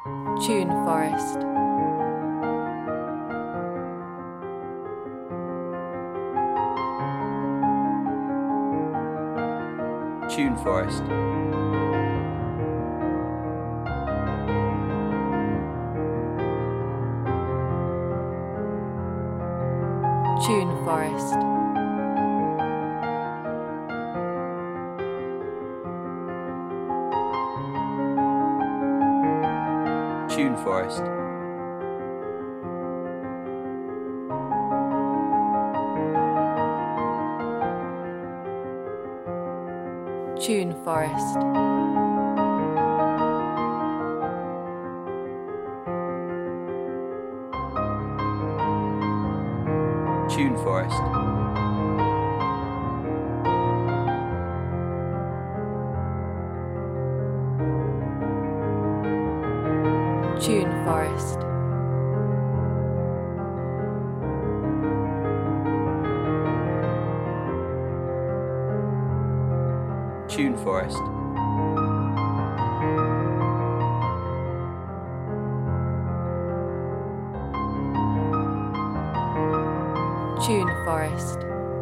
Tune Forest. Tune Forest. Tune Forest. Tune Forest. Tune Forest. Tune Forest. Tune Forest. Tune Forest. Tune Forest.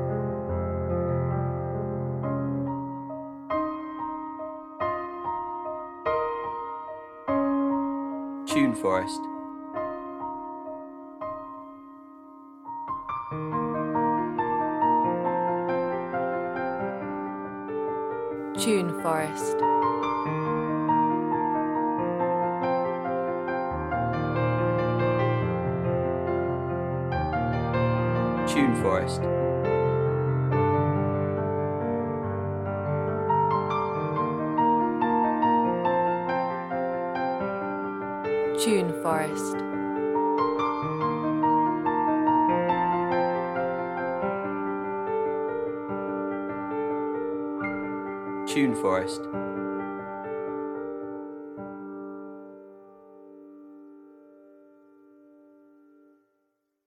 Tune Forest. Tune Forest. Tune Forest. Tune Forest. Tune Forest.